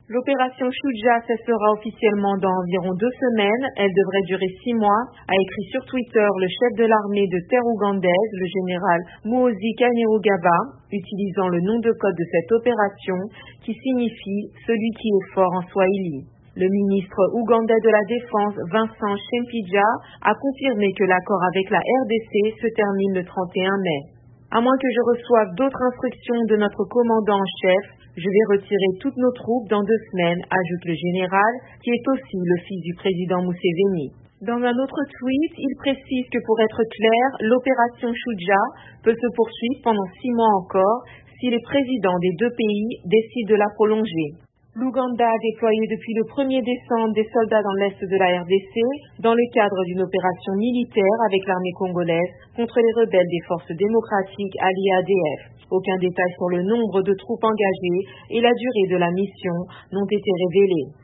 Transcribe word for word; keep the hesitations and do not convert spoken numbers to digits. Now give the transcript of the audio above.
L'opération Shuja cessera officiellement dans environ deux semaines. Elle devrait durer six mois, a écrit sur Twitter le chef de l'armée de terre ougandaise, le général Muhoozi Kainerugaba, utilisant le nom de code de cette opération qui signifie « celui qui est fort » en Swahili. Le ministre ougandais de la Défense, Vincent Shempija, a confirmé que l'accord avec la R D C se termine le trente et un mai. À moins que je reçoive d'autres instructions de notre commandant en chef, je vais retirer toutes nos troupes dans deux semaines, ajoute le général, qui est aussi le fils du président Museveni. Dans un autre tweet, il précise que pour être clair, l'opération Shuja peut se poursuivre pendant six mois encore si les présidents des deux pays décident de la prolonger. L'Ouganda a déployé depuis le premier décembre des soldats dans l'est de la R D C dans le cadre d'une opération militaire avec l'armée congolaise contre les rebelles des forces démocratiques alliées A D F. Aucun détail sur le nombre de troupes engagées et la durée de la mission n'ont été révélés.